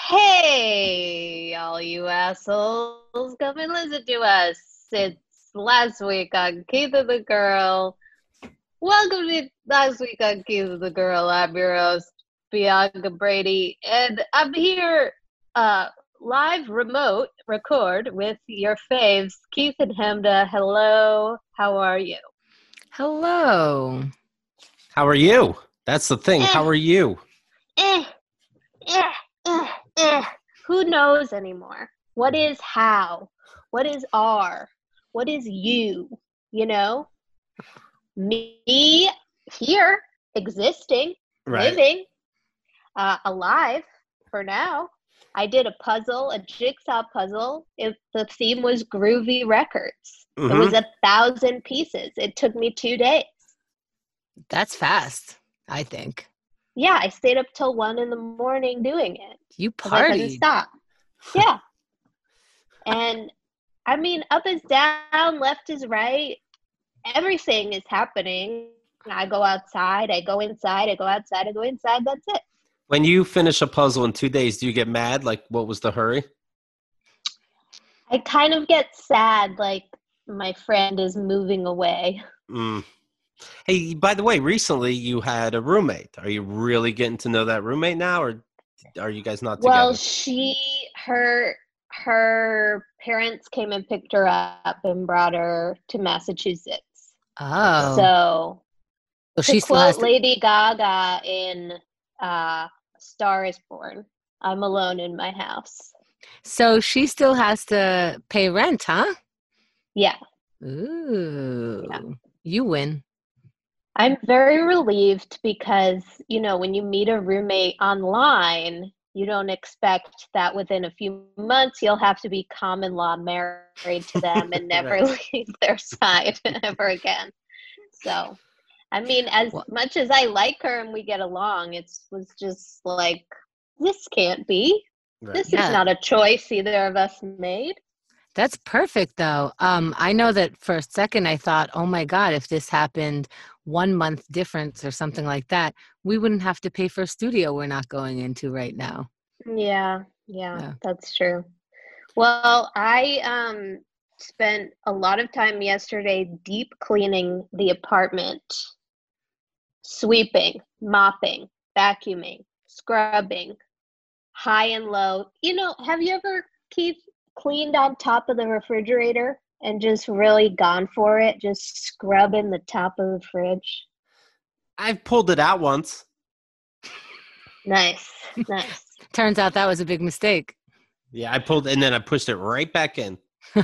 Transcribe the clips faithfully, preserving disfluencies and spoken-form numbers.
Hey, all you assholes, come and listen to us. It's last week on Keith and the Girl. Welcome to last week on Keith and the Girl. I'm your host, Bianca Brady, and I'm here uh, live remote record with your faves, Keith and Hemda. Hello, how are you? Hello. How are you? That's the thing. Eh, How are you? eh, eh, eh, eh. Who knows anymore? What is how? What is are? What is you? You know? Me here, existing, Right. living, uh, alive for now. I did a puzzle, a jigsaw puzzle. It, the theme was Groovy Records. It was Mm-hmm. a thousand pieces. It took me two days. That's fast, I think. Yeah, I stayed up till one in the morning doing it You because I couldn't partied. stop. Yeah. And I mean, up is down, left is right. Everything is happening. I go outside, I go inside, I go outside, I go inside. That's it. When you finish a puzzle in two days, do you get mad? Like, what was the hurry? I kind of get sad, like my friend is moving away. Mm. Hey, by the way, recently you had a roommate. Are you really getting to know that roommate now, or are you guys not Well, together? she, her, her parents came and picked her up and brought her to Massachusetts. Okay. Oh. So, So to she still has quote to. Lady Gaga in uh, Star is Born, I'm alone in my house. So she still has to pay rent, huh? Yeah. Ooh. Yeah. You win. I'm very relieved because, you know, when you meet a roommate online, you don't expect that within a few months you'll have to be common law married to them and never Right. leave their side ever again. So, I mean, as Well, much as I like her and we get along, it was just like, this can't be. Right. This is yeah, not a choice either of us made. that's perfect though. Um, I know that for a second I thought, oh my God, if this happened one month difference or something like that, we wouldn't have to pay for a studio we're not going into right now. Yeah, yeah, Yeah. that's true. Well, I um spent a lot of time yesterday deep cleaning the apartment, sweeping, mopping, vacuuming, scrubbing, high and low. You know, have you ever, Keith, cleaned on top of the refrigerator and just really gone for it, just scrubbing the top of the fridge? I've pulled it out once. Nice, nice. Turns out that was a big mistake. Yeah, I pulled, and then I pushed it right back in.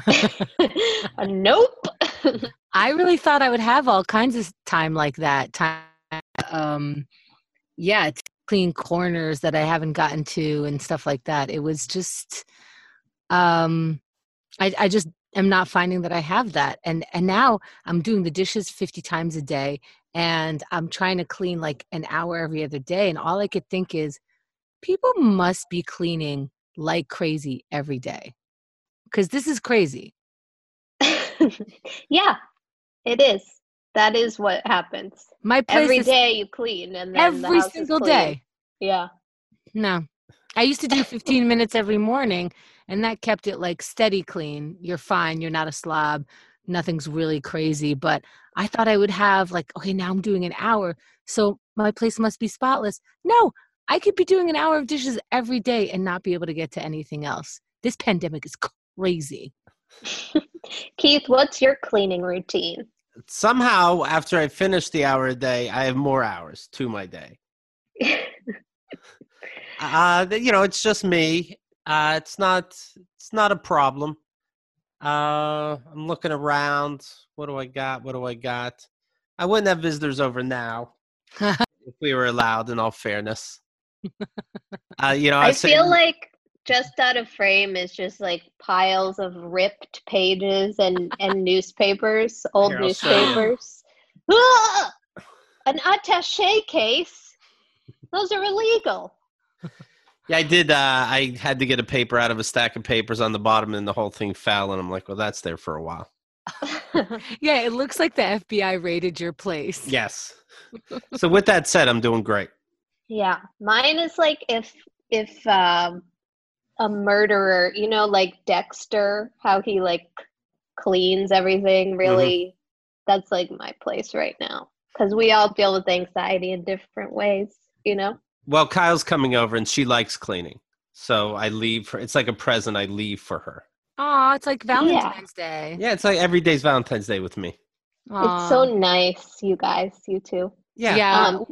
Nope. I really thought I would have all kinds of time like that. Time, um, yeah, to clean corners that I haven't gotten to and stuff like that. It was just, um, I, I just am not finding that I have that. And and now I'm doing the dishes fifty times a day, and I'm trying to clean like an hour every other day. And all I could think is, people must be cleaning like crazy every day because this is crazy. Yeah, it is. That is what happens. My place Every is day you clean and then the every house is single clean. day. Yeah. No. I used to do fifteen minutes every morning, and that kept it like steady clean. You're fine. You're not a slob. Nothing's really crazy. But I thought I would have like, okay, now I'm doing an hour. So my place must be spotless. No, I could be doing an hour of dishes every day and not be able to get to anything else. This pandemic is crazy. Keith, what's your cleaning routine? Somehow, after I finish the hour a day, I have more hours to my day. Uh, you know, it's just me. Uh, it's not. It's not a problem. Uh, I'm looking around. What do I got? What do I got? I wouldn't have visitors over now if we were allowed. In all fairness, uh, you know, I I say, feel like just out of frame is just like piles of ripped pages and, and newspapers, old here, I'll show you. newspapers. Ah! An attaché case? Those are illegal. Yeah, I did. Uh, I had to get a paper out of a stack of papers on the bottom, and the whole thing fell. And I'm like, well, that's there for a while. Yeah, it looks like the F B I raided your place. Yes. So with that said, I'm doing great. Yeah, mine is like if if um a murderer. You know, like Dexter, how he like cleans everything. Really, that's like my place right now because we all deal with anxiety in different ways. You know. Well, Kyle's coming over and she likes cleaning, so I leave for. It's like a present I leave for her. Oh, it's like Yeah. Valentine's Day. Yeah, it's like every day's Valentine's Day with me. It's so Aw. nice, you guys, you two. Yeah. Yeah. Um,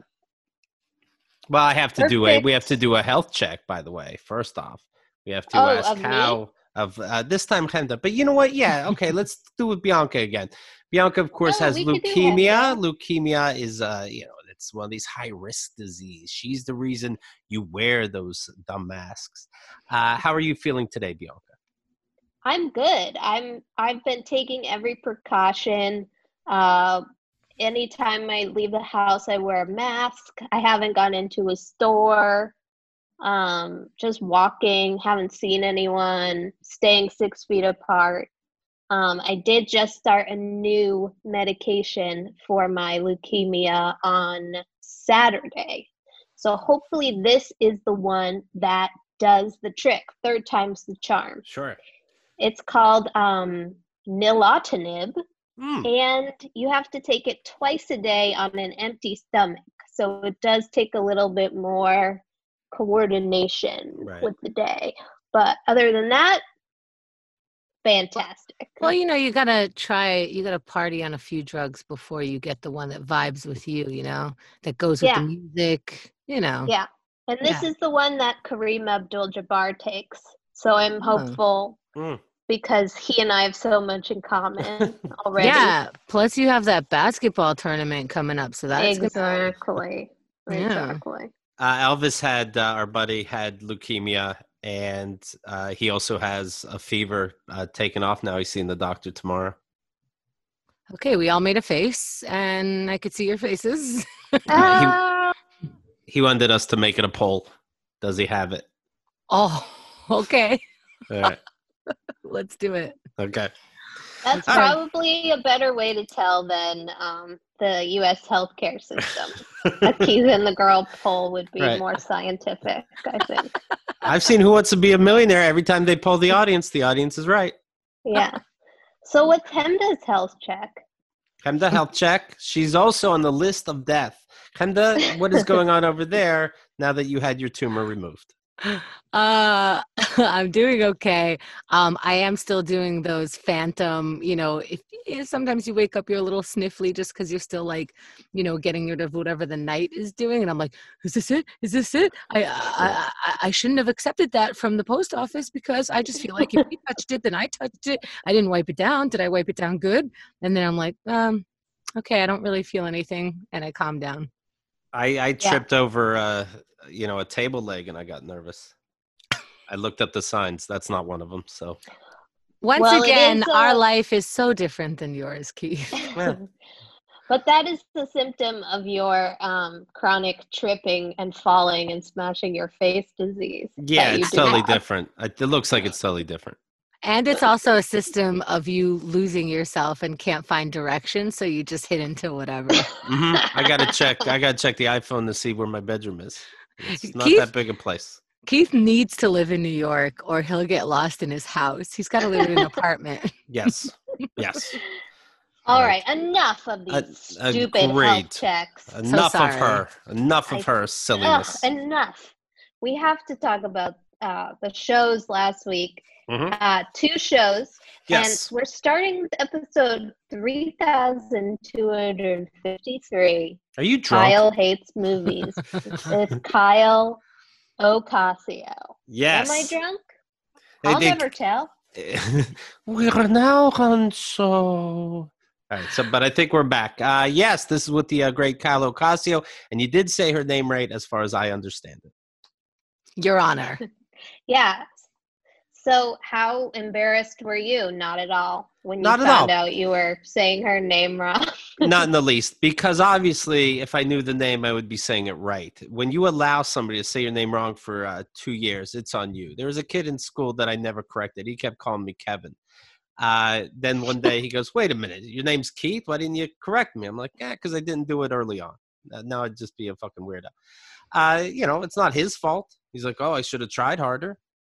Well, I have to do a. We have to Perfect. do a health check. By the way, first off, we have to Oh, ask of me? how of uh, this time Henda. But you know what? Yeah, okay. Let's do with Bianca again. Bianca, of course, Oh, has we could do leukemia. Henda. Leukemia is, uh, you know, it's one of these high risk disease. She's the reason you wear those dumb masks. Uh, how are you feeling today, Bianca? I'm good. I'm I've been taking every precaution. Uh, anytime I leave the house, I wear a mask. I haven't gone into a store. Um, just walking, haven't seen anyone, staying six feet apart. Um, I did just start a new medication for my leukemia on Saturday. So hopefully this is the one that does the trick. Third time's the charm. Sure. It's called um, nilotinib, Mm. and you have to take it twice a day on an empty stomach. So it does take a little bit more coordination Right. with the day. But other than that, fantastic. Well, you know, you gotta try. You gotta party on a few drugs before you get the one that vibes with you. You know, that goes with the Yeah. music. You know. Yeah. And this Yeah. is the one that Kareem Abdul-Jabbar takes. So I'm Oh. hopeful Mm. because he and I have so much in common already. Yeah. Plus, you have that basketball tournament coming up, so that's gonna. Exactly. Yeah. Exactly. Uh, Elvis had uh, our buddy had leukemia, and uh, he also has a fever uh, taken off now. He's seeing the doctor tomorrow. Okay, we all made a face, and I could see your faces. Ah, He wanted us to make it a poll. Does he have it? Oh, okay. All right. Let's do it. Okay. that's Um, probably a better way to tell than um, the U S healthcare system. A Keith and the Girl poll would be Right. more scientific, I think. I've seen Who Wants to Be a Millionaire. Every time they poll the audience, the audience is right. Yeah. So what's Hemda's health check? Hemda health check. She's also on the list of death. Hemda, what is going on over there now that you had your tumor removed? Uh, I'm doing okay. Um, I am still doing those phantom, you know, if eh, sometimes you wake up, you're a little sniffly just because you're still like, you know, getting rid of whatever the night is doing. And I'm like, is this it? Is this it? I, I, I, I shouldn't have accepted that from the post office because I just feel like if you touched it, then I touched it. I didn't wipe it down. Did I wipe it down good? And then I'm like, um, okay, I don't really feel anything. And I calm down. I, I Yeah. tripped over, uh, you know, a table leg and I got nervous. I looked up the signs. That's not one of them. So Once Well, it again, is, our uh, life is so different than yours, Keith. Yeah. But that is the symptom of your um, chronic tripping and falling and smashing your face disease. yeah, that you it's do totally have. different. It it looks like it's totally different. And it's also a system of you losing yourself and can't find direction, so you just hit into whatever. hmm I got to check. I got to check the iPhone to see where my bedroom is. It's not Keith- that big a place. Keith needs to live in New York or he'll get lost in his house. He's got to live in an apartment. Yes. Yes. All All right, enough of Uh, these uh, stupid great. health checks. Enough of sorry. her. Enough of I- her Ugh, silliness. enough. We have to talk about uh, the shows last week. Mhm. Uh, two shows. Yes. And we're starting with episode three thousand two hundred fifty-three. Are you drunk? Kyle Hates Movies. It's Kyle Ocasio. Yes. Am I drunk? They- I'll they- never tell. We're now on so. All right, so but I think we're back. Uh, yes, this is with the uh, great Kyle Ocasio, and you did say her name right, as far as I understand it. Your Honor. Yeah. So how embarrassed were you? Not at all. When you Not at found all. out you were saying her name wrong. Not in the least, because obviously, if I knew the name, I would be saying it right. When you allow somebody to say your name wrong for uh, two years, it's on you. There was a kid in school that I never corrected. He kept calling me Kevin. Uh, then one day he goes, "Wait a minute, your name's Keith. Why didn't you correct me?" I'm like, "Yeah, because I didn't do it early on. Uh, now I'd just be a fucking weirdo." Uh, you know, it's not his fault. He's like, "Oh, I should have tried harder."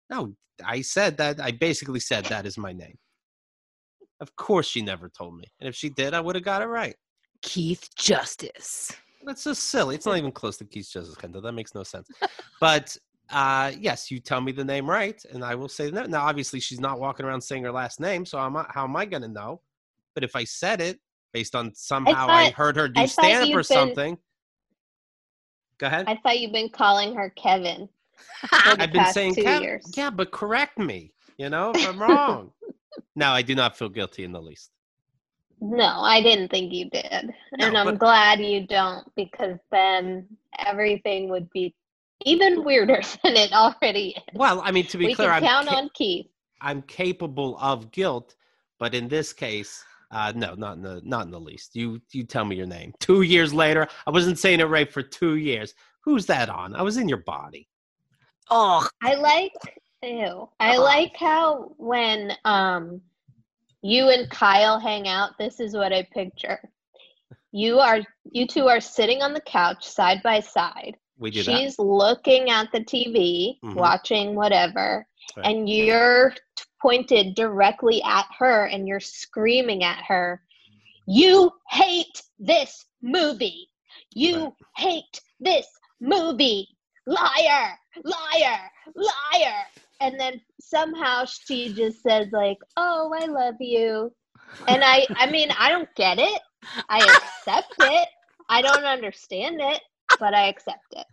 No, I said that. I basically said that is my name. Of course she never told me. And if she did, I would have got it right. Keith Justice. That's just silly. It's not even close to Keith Justice, Kendall. That makes no sense. But uh, yes, you tell me the name right, and I will say that. Now, obviously, she's not walking around saying her last name, so I'm, how am I going to know? But if I said it based on somehow I, I, thought, I heard her do I stand-up or been, something. Go ahead. I thought you've been calling her Kevin. I've been saying two Kev- years. Yeah, but correct me, you know, if I'm wrong. No, I do not feel guilty in the least. No, I didn't think you did. No, and I'm but- glad you don't, because then everything would be even weirder than it already is. Well, I mean, to be we clear, can I'm count ca- on Keith. I'm capable of guilt, but in this case, uh, no, not in the not in the least. You you tell me your name. Two years later, I wasn't saying it right for two years. Who's that on? I was in your body. Oh, I like ew. I Oh. like how when um you and Kyle hang out, this is what I picture. You are you two are sitting on the couch side by side. We do She's looking at the T V, Mhm. watching whatever, Right. and you're t- pointed directly at her and you're screaming at her, "You hate this movie! You Right. hate this movie! Liar! Liar! Liar!" And then somehow she just says like, "Oh, I love you." And I I mean, I don't get it. I accept it. I don't understand it, but I accept it.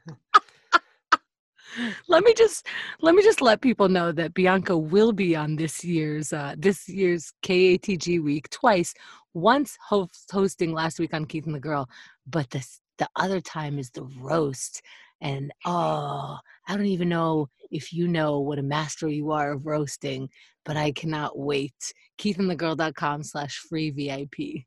let me just let me just let people know that Bianca will be on this year's uh, this year's K A T G week twice. Once host, hosting last week on Keith and the Girl, but this the other time is the roast. And oh, I don't even know if you know what a master you are of roasting, but I cannot wait. keithandthegirl.com slash free VIP.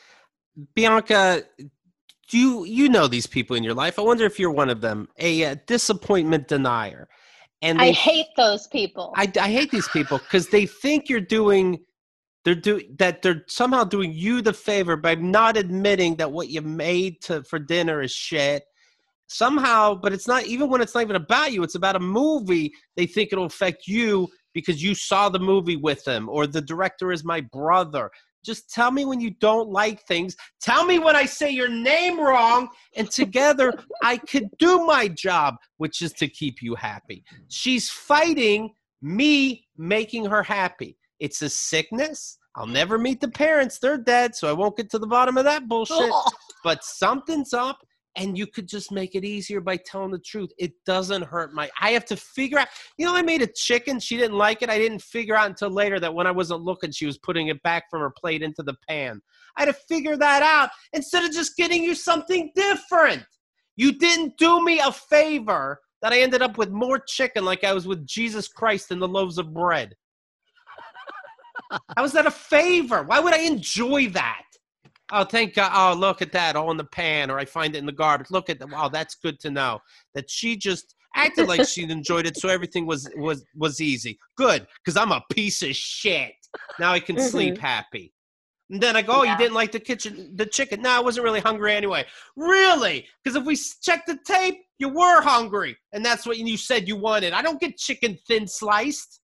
Bianca, do you you know these people in your life? I wonder if you're one of them, a, uh disappointment denier. And I they, hate those people. I, I hate these people because they think you're doing they're doing that they're somehow doing you the favor by not admitting that what you made to for dinner is shit. Somehow, but it's not, even when it's not even about you, it's about a movie. They think it'll affect you because you saw the movie with them, or the director is my brother. Just tell me when you don't like things. Tell me when I say your name wrong, and together I could do my job, which is to keep you happy. She's fighting me making her happy. It's a sickness. I'll never meet the parents. They're dead, so I won't get to the bottom of that bullshit. But something's up. And you could just make it easier by telling the truth. It doesn't hurt my, I have to figure out, you know, I made a chicken. She didn't like it. I didn't figure out until later that when I wasn't looking, she was putting it back from her plate into the pan. I had to figure that out instead of just getting you something different. You didn't do me a favor that I ended up with more chicken like I was with Jesus Christ and the loaves of bread. How is that a favor? Why would I enjoy that? Oh, thank God. Oh, look at that. All in the pan, or I find it in the garbage. Look at that. Wow, that's good to know. That she just acted like she enjoyed it, so everything was was was easy. Good, because I'm a piece of shit. Now I can Mhm. sleep happy. And then I go, oh, Yeah. you didn't like the kitchen, the chicken. No, I wasn't really hungry anyway. Really? Because if we check the tape, you were hungry. And that's what you said you wanted. I don't get chicken thin sliced.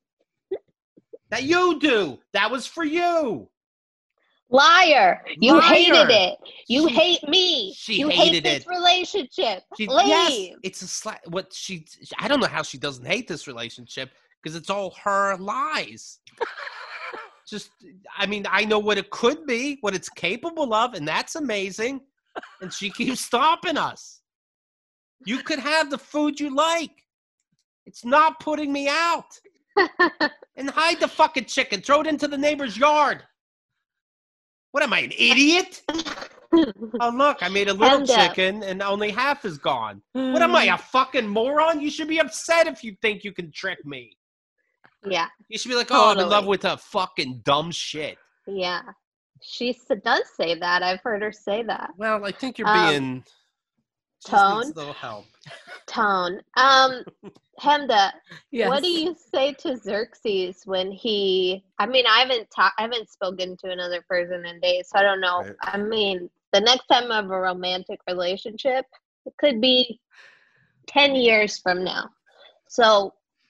That you do. That was for you. Liar. You Liar. hated it. You She- hate me. she you hated hate this it. relationship. She, Leave. yes, it's a slight. What she, I don't know how she doesn't hate this relationship because it's all her lies. Just, I mean, I know what it could be, what it's capable of, and that's amazing. And she keeps stopping us. You could have the food you like. It's not putting me out. And hide the fucking chicken. Throw it into the neighbor's yard. What am I, an idiot? Oh, look, I made a little Hand up. chicken and only half is gone. What am I, a fucking moron? You should be upset if you think you can trick me. Yeah. You should be like, oh, I'm in Totally. love with a fucking dumb shit. Yeah. She s- does say that. I've heard her say that. Well, I think you're Um, being... She just Tone? needs a little help. Tone. Um, Hemda, Yes. what do you say to Xerxes when he? I mean, I haven't ta- I haven't spoken to another person in days, so I don't know. Right. I mean, the next time I have a romantic relationship, it could be ten years from now. So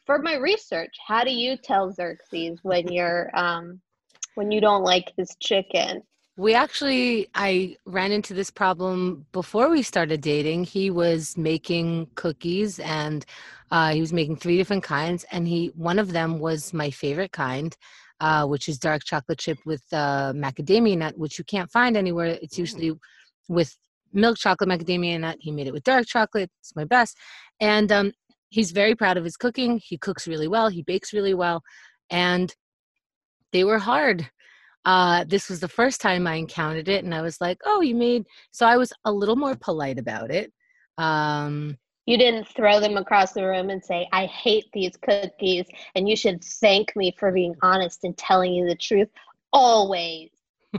for my research, how do you tell Xerxes when you're um when you don't like his chicken? We actually, I ran into this problem before we started dating. He was making cookies, and uh, he was making three different kinds, and he one of them was my favorite kind, uh, which is dark chocolate chip with uh, macadamia nut, which you can't find anywhere. It's usually with milk chocolate macadamia nut. He made it with dark chocolate. It's my best. And um, he's very proud of his cooking. He cooks really well. He bakes really well. And they were hard. Uh, this was the first time I encountered it, and I was like, oh, you made, so I was a little more polite about it. Um, You didn't throw them across the room and say, I hate these cookies, and you should thank me for being honest and telling you the truth always.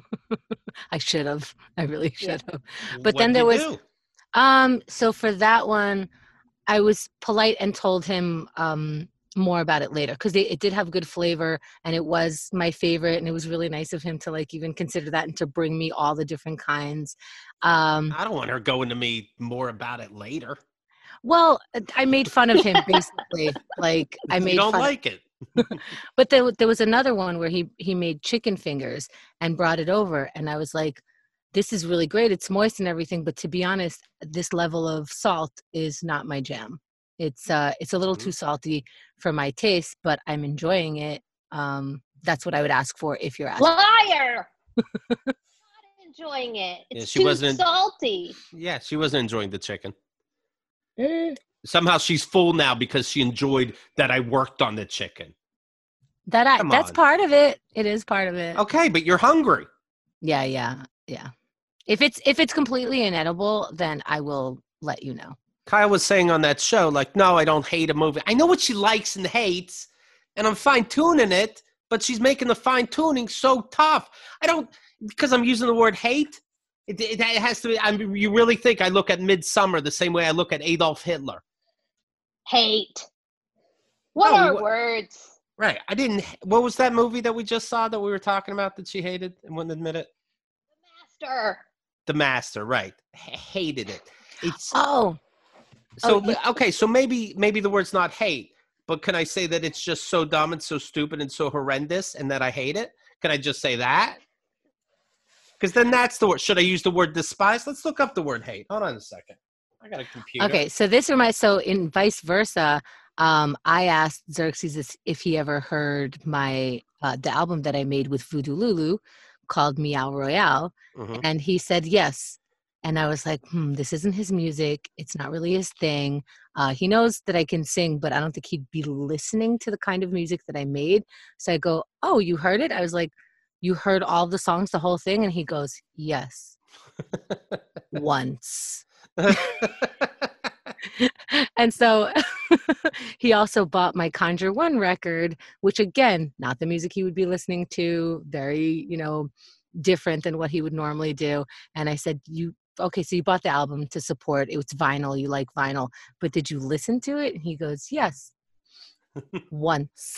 I should have. I really should have. What'd But then there you was, do? um, so for that one, I was polite and told him um, more about it later because it did have good flavor and it was my favorite, and it was really nice of him to like even consider that and to bring me all the different kinds. Um, I don't want her going to me more about it later. well, I made fun of him basically. Like I You made don't fun. like it. But there, there was another one where he he made chicken fingers and brought it over, and I was like, this is really great. It's moist and everything, but to be honest, this level of salt is not my jam. It's uh it's a little Mhm. too salty for my taste, but I'm enjoying it. Um that's what I would ask for if you're asking. Liar! Not enjoying it. Yeah, It's she too wasn't- salty. Yeah, she wasn't enjoying the chicken. Eh, Somehow she's full now because she enjoyed that I worked on the chicken. That I, Come that's on. part of it. It is part of it. Okay, but you're hungry. Yeah, yeah, yeah. If it's if it's completely inedible, then I will let you know. Kyle was saying on that show, like, no, I don't hate a movie. I know what she likes and hates, and I'm fine tuning it, but she's making the fine tuning so tough. I don't, because I'm using the word hate. It, it, it has to be. I mean, you really think I look at Midsummer the same way I look at Adolf Hitler? Hate. What No, are what- words? Right. I didn't. What was that movie that we just saw that we were talking about that she hated and wouldn't admit it? Master. The Master. Right. H- hated it. It's Oh, so oh, you- okay. So maybe maybe the word's not hate, but can I say that it's just so dumb and so stupid and so horrendous and that I hate it? Can I just say that? Because then that's the word. Should I use the word despise? Let's look up the word hate. Hold on a second. I got a computer. okay. So this reminds. So in vice versa, um, I asked Xerxes if- if he ever heard my uh, the album that I made with Voodoo Lulu called Meow Royale, Mhm. and he said yes. And I was like, hmm, this isn't his music. It's not really his thing. Uh, he knows that I can sing, but I don't think he'd be listening to the kind of music that I made. So I go, oh, you heard it? I was like, you heard all the songs, the whole thing? And he goes, yes, once. And so he also bought my Conjure One record, which again, not the music he would be listening to, very, you know, different than what he would normally do. And I said, you, okay, so you bought the album to support, it was vinyl, you like vinyl, but did you listen to it? And he goes, yes, once.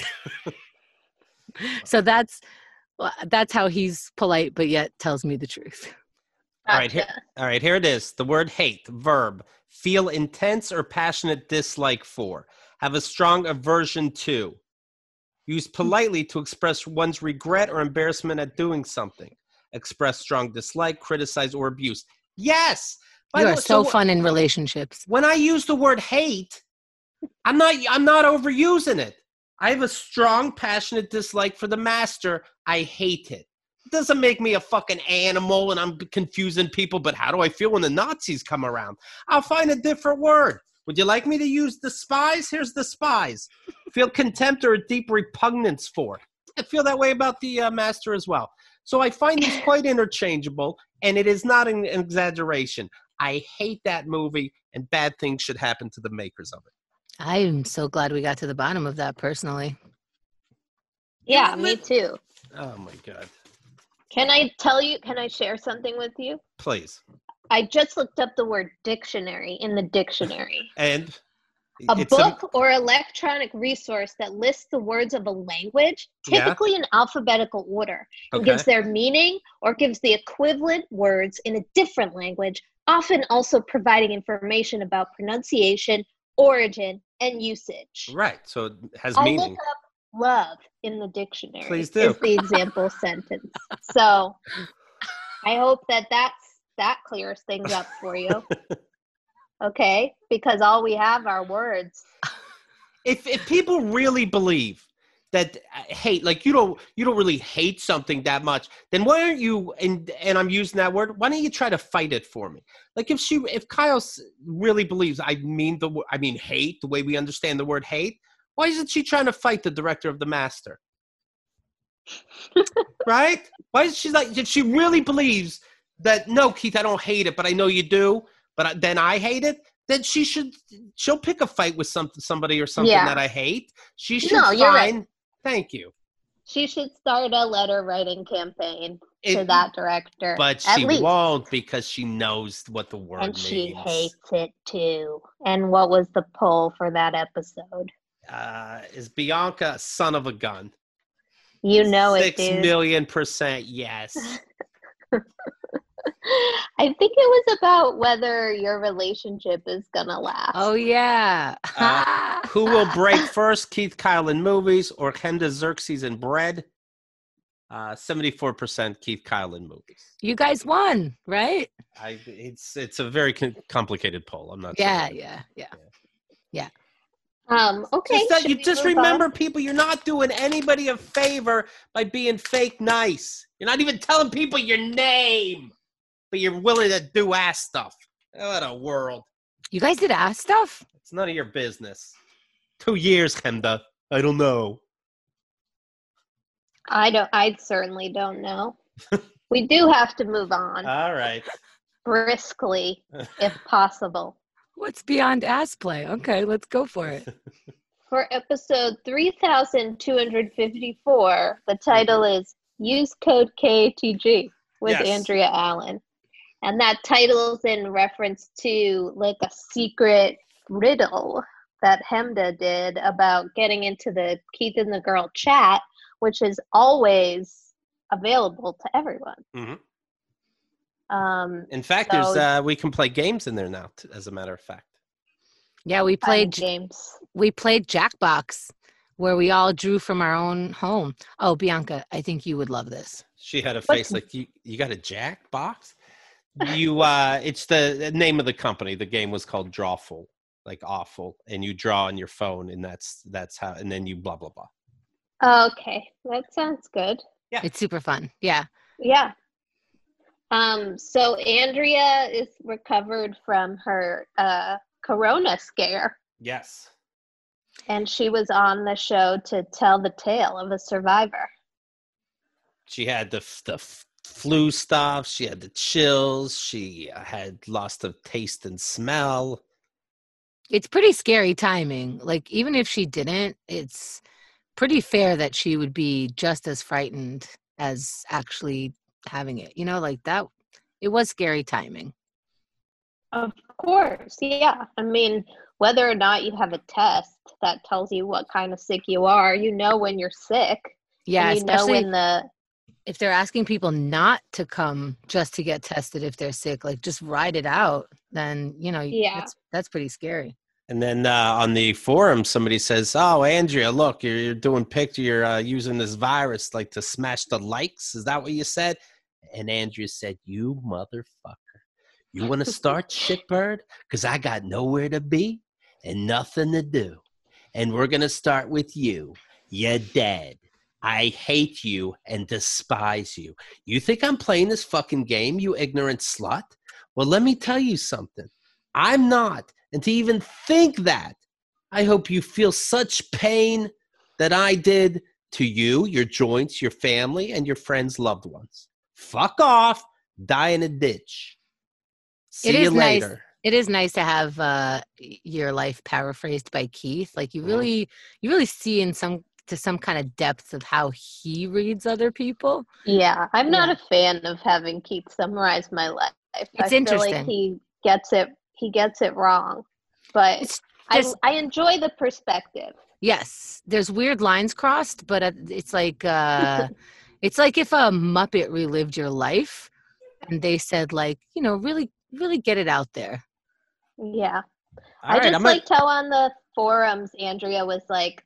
So that's, well, that's how he's polite, but yet tells me the truth. All right, here, Gotcha. all right, here it is. The word hate, verb, feel intense or passionate dislike for, have a strong aversion to, use politely to express one's regret or embarrassment at doing something, express strong dislike, criticize, or abuse. Yes. By You the are way, so wh- fun in relationships. When I use the word hate, I'm not I'm not overusing it. I have a strong, passionate dislike for the Master. I hate it. It doesn't make me a fucking animal and I'm confusing people, but how do I feel when the Nazis come around? I'll find a different word. Would you like me to use despise? Here's despise. Feel contempt or a deep repugnance for. I feel that way about the uh, Master as well. So I find these quite interchangeable, and it is not an exaggeration. I hate that movie, and bad things should happen to the makers of it. I'm so glad we got to the bottom of that personally. Yeah, me too. Oh, my God. Can I tell you, can I share something with you? Please. I just looked up the word dictionary in the dictionary. And A it's book or electronic resource that lists the words of a language, Yeah. typically in alphabetical order, and Okay. gives their meaning or gives the equivalent words in a different language, often also providing information about pronunciation, origin, and usage. Right. So it has I meaning. look up love in the dictionary. Please do. Is the example sentence. So I hope that that's, that clears things up for you. Okay? Because all we have are words. If if people really believe that uh, hate, like you don't you don't really hate something that much, then why aren't you? And and I'm using that word. Why don't you try to fight it for me? Like if she, if Kyle s- really believes I mean the wo- I mean hate the way we understand the word hate, why isn't she trying to fight the director of the Master? Right? Why is she like? If she really believes that no, Keith, I don't hate it, but I know you do, but I, then I hate it. Then she should, she'll pick a fight with some, somebody or something Yeah. that I hate. She should No, you're right. find, thank you. She should start a letter writing campaign to It- that director. But at she least. won't because she knows what the word And means. she hates it too. And what was the poll for that episode? Uh, is Bianca a son of a gun? You know it, Six dude. million percent yes. I think it was about whether your relationship is gonna last. Oh yeah. Uh, who will break first, Keith Kyle in movies or Hemda Xerxes in bread? Uh, seventy-four percent Keith Kyle in movies. You guys won, right? I, it's it's a very com- complicated poll. I'm not Yeah, saying. yeah, yeah, yeah. Um, okay. Just that should you we just move remember, on? people, you're not doing anybody a favor by being fake nice. You're not even telling people your name, but you're willing to do ass stuff. What a world. You guys did ass stuff? It's none of your business. Two years, Hemda. I don't know. I don't. I certainly don't know. We do have to move on All right. briskly, if possible. What's beyond ass play? Okay, let's go for it. For episode three thousand two hundred fifty-four, the title is Use Code K A T G with Yes. Andrea Allen. And that title's in reference to like a secret riddle that Hemda did about getting into the Keith and the Girl chat, which is always available to everyone. Mhm. Um, In fact, So- there's uh, we can play games in there now, t- as a matter of fact. Yeah, we playing played games. we played Jackbox, where we all drew from our own home. Oh, Bianca, I think you would love this. She had a face like, you, you got a Jack box? You, uh, it's the, the name of the company. The game was called Drawful, like awful. And you draw on your phone, and that's, that's how, and then you blah, blah, blah. Okay, that sounds good. It's super fun. Yeah. Yeah. Um, so Andrea is recovered from her uh, corona scare, Yes. and she was on the show to tell the tale of a survivor. She had the, f- the f- flu stuff. She had the chills. She uh, had lost of taste and smell. It's pretty scary timing. Like, even if she didn't, it's pretty fair that she would be just as frightened as actually having it. You know, like that, it was scary timing. Of course, yeah. I mean, whether or not you have a test that tells you what kind of sick you are, you know when you're sick. Yeah, and you know especially when the if they're asking people not to come just to get tested if they're sick, like just ride it out, then, you know, Yeah. that's, that's pretty scary. And then uh, on the forum, somebody says, "Oh, Andrea, look, you're, you're doing picture. You're uh, using this virus like to smash the likes. Is that what you said?" And Andrea said, "You motherfucker, you want to start shitbird? Because I got nowhere to be and nothing to do, and we're gonna start with you. You're dead. I hate you and despise you. You think I'm playing this fucking game, you ignorant slut? Well, let me tell you something. I'm not. And to even think that, I hope you feel such pain that I did to you, your joints, your family, and your friends' loved ones. Fuck off. Die in a ditch. See It you is nice. later." It is nice to have uh, your life paraphrased by Keith. Like you Mhm. really, you really see in some to some kind of depth of how he reads other people. yeah, I'm not Yeah. a fan of having Keith summarize my life. I It's feel interesting. like he gets it he gets it wrong. But It's I there's I enjoy the perspective. yes, there's weird lines crossed, but uh, it's like uh, it's like if a Muppet relived your life, and they said like, you know, really, really get it out there. Yeah. All I right, just I'm gonna- liked how on the forums, Andrea was like,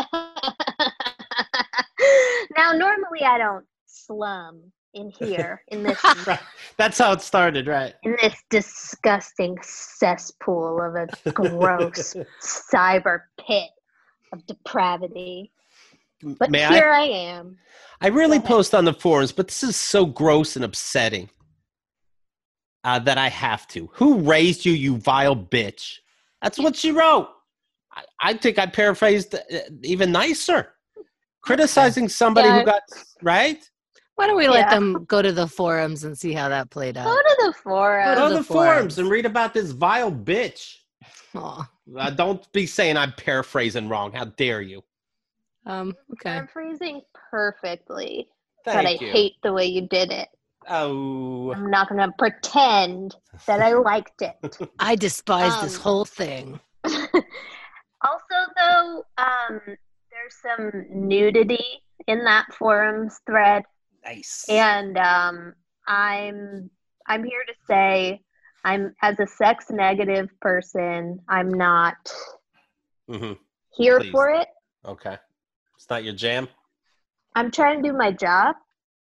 now normally I don't slum in here in this Right. That's how it started, right? in this disgusting cesspool of a gross cyber pit of depravity. But May here I? I, am. I really Go ahead. post on the forums, but this is so gross and upsetting uh, that I have to. Who raised you, you vile bitch? That's what she wrote. I, I think I paraphrased uh, even nicer. Criticizing somebody Yeah. who got, right? Why don't we let Yeah. them go to the forums and see how that played Go out? to the forum. Go to the the forums forums. and read about this vile bitch. Aw. Uh, don't be saying I'm paraphrasing wrong. How dare you? Um, okay. Paraphrasing perfectly, Thank but I you. hate the way you did it. Oh. I'm not going to pretend that I liked it. I despise this Um, whole thing. Also, though, um, there's some nudity in that forums thread, Nice. and um, I'm I'm here to say, I'm as a sex negative person, I'm not Mm-hmm. here Please. for it. Okay. It's not your jam? I'm trying to do my job.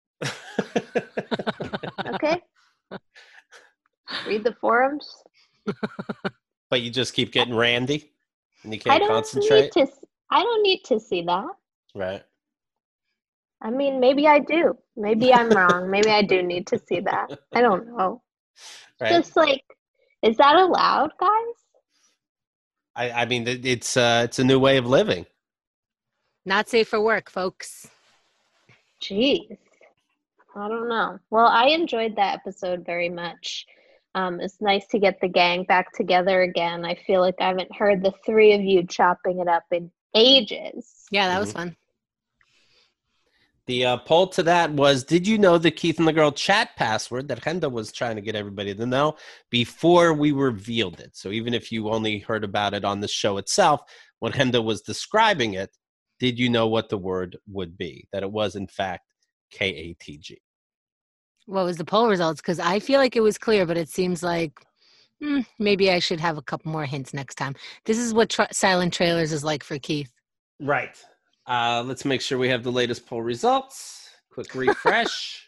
Okay. Read the forums. But you just keep getting randy and you I can't don't concentrate? need to. I don't need to see that. Right. I mean, maybe I do. Maybe I'm wrong. Maybe I do need to see that. I don't know. Right. Just like, is that allowed, guys? I, I mean, it, it's uh, it's a new way of living. Not safe for work, folks. Jeez. I don't know. Well, I enjoyed that episode very much. Um, it's nice to get the gang back together again. I feel like I haven't heard the three of you chopping it up in ages. Yeah, that Mhm. was fun. The uh, poll to that was, did you know the Keith and the Girl chat password that Henda was trying to get everybody to know before we revealed it? So even if you only heard about it on the show itself, when Henda was describing it, did you know what the word would be? That it was, in fact, K A T G. What was the poll results? Because I feel like it was clear, but it seems like hmm, maybe I should have a couple more hints next time. This is what tra- Silent Trailers is like for Keith. Right. Uh, let's make sure we have the latest poll results. Quick refresh.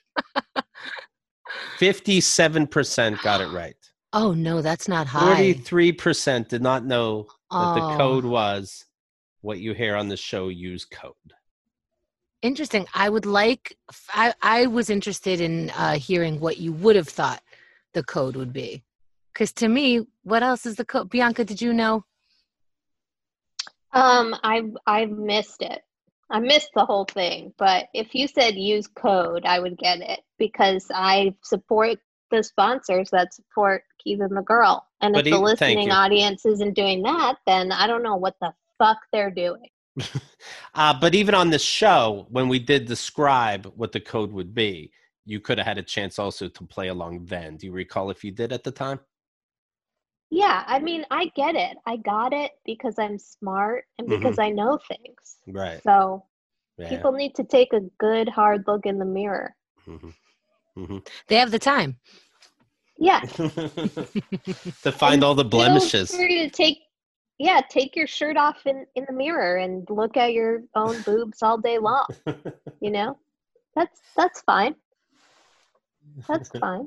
fifty-seven percent got it right. Oh, no, that's not high. forty-three percent did not know that the Oh. code was what you hear on the show, use code. Interesting. I would like, I, I was interested in uh, hearing what you would have thought the code would be. Because to me, what else is the code? Bianca, did you know? Um, I I missed it. I missed the whole thing. But if you said use code, I would get it because I support the sponsors that support Keith and the Girl. And But if the he- thank listening you. audience isn't doing that, then I don't know what the fuck they're doing. Uh, but even on the show, when we did describe what the code would be, you could have had a chance also to play along then. Do you recall if you did at the time? Yeah, I mean, I get it. I got it because I'm smart and because I know things. Right. So Yeah. people need to take a good hard look in the mirror. Mm-hmm. They have the time. Yeah. To find And all the feel blemishes. free to take, yeah, take your shirt off in, in the mirror and look at your own boobs all day long. You know, that's that's fine. That's fine.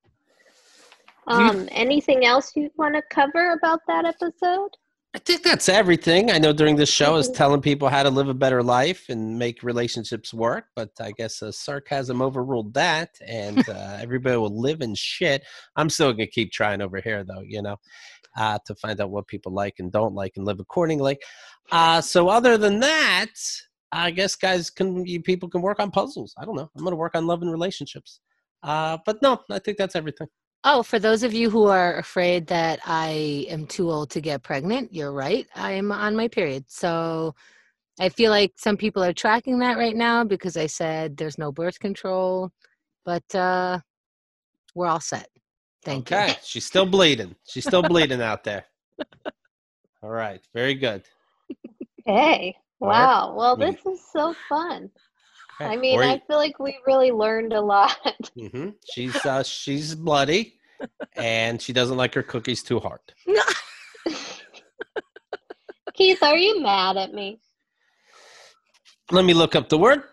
Um, anything else you want to cover about that episode? I think that's everything. I know during this show I was telling people how to live a better life and make relationships work, but I guess uh, sarcasm overruled that, and uh, everybody will live in shit. I'm still going to keep trying over here, though, you know, uh, to find out what people like and don't like and live accordingly. Uh, so other than that, I guess guys can you, people can work on puzzles. I don't know. I'm going to work on love and relationships. Uh, but no, I think that's everything. Oh, for those of you who are afraid that I am too old to get pregnant, you're right. I am on my period. So I feel like some people are tracking that right now because I said there's no birth control, but uh, we're all set. Thank okay. you. She's still bleeding. She's still bleeding out there. All right. Very good. Hey, wow. Well, You- this is so fun. Okay. I mean, Or- I feel like we really learned a lot. Mm-hmm. She's uh, she's bloody, and she doesn't like her cookies too hard. Keith Keith, are you mad at me? Let me look up the word.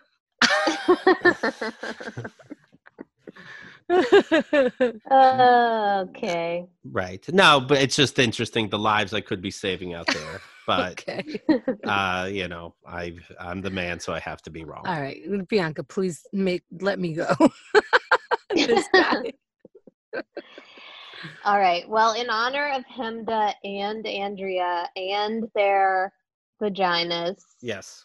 Okay. Right. No, but it's just interesting the lives I could be saving out there. But Okay. uh, you know, I I'm the man, so I have to be wrong. All right, Bianca, please make let me go. This guy. All right. Well, in honor of Hemda and Andrea and their vaginas. Yes.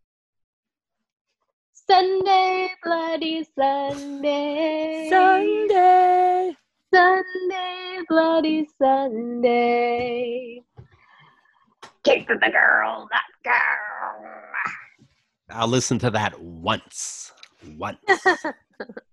Sunday, bloody Sunday. Sunday. Sunday, bloody Sunday. Kick to the girl, that girl. I'll listen to that once. Once.